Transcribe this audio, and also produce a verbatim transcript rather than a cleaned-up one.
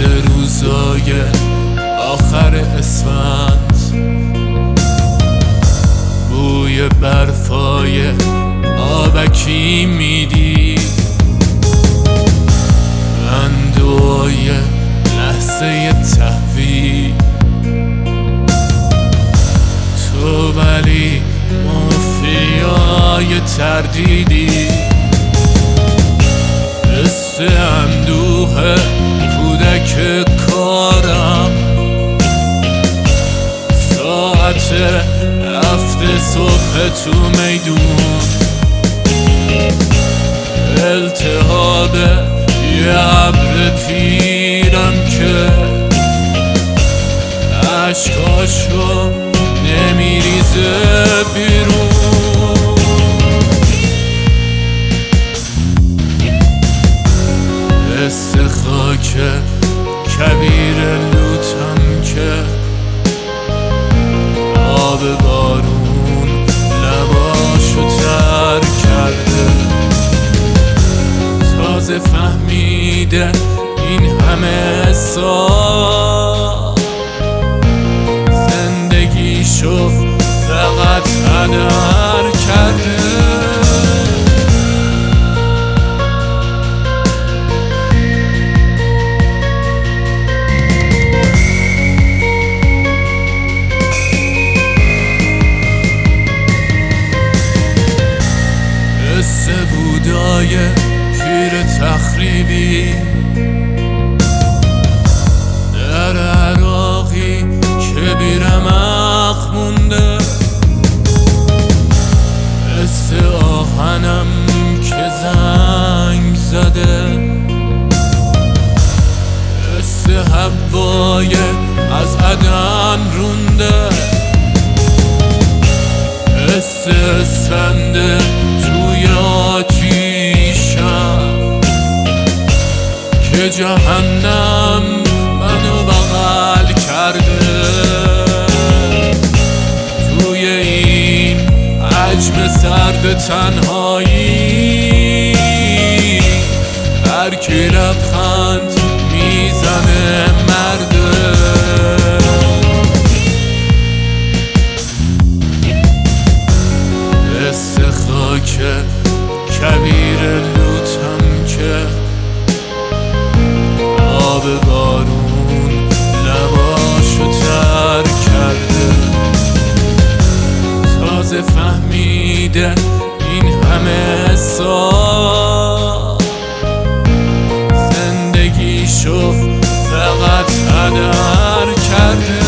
مثل روزای آخر اسفند، بوی برفای آبکی میدی، اندوهای لحظه تحویل، تو ولی مافیای تردیدی، حس اندوه کودک کارم، ساعت هفت صبح تو میدون، التهاب یه ابر پیرم که عشقاشو نمیریزه بیرون. حس خاک کبیر لوتم که آب بارون لباشو تر کرده، تازه فهمیده این همه سال زندگیشو فقط هدر کرده. حس بودای پیر تخریبی در عراقی که بیرمق مونده، حس آهنم که زنگ زده، حس هوای از عدن رونده، حس سنده توی آتیشم که جهنم منو بغل کرده، توی این عجم سرد تنهایی هر کی لبخند میزنه مرده. حس خاک کبیر لوتم که آب بارون لباشو تر کرده، تازه فهمیده این همه سال زندگیشو فقط هدر کرده.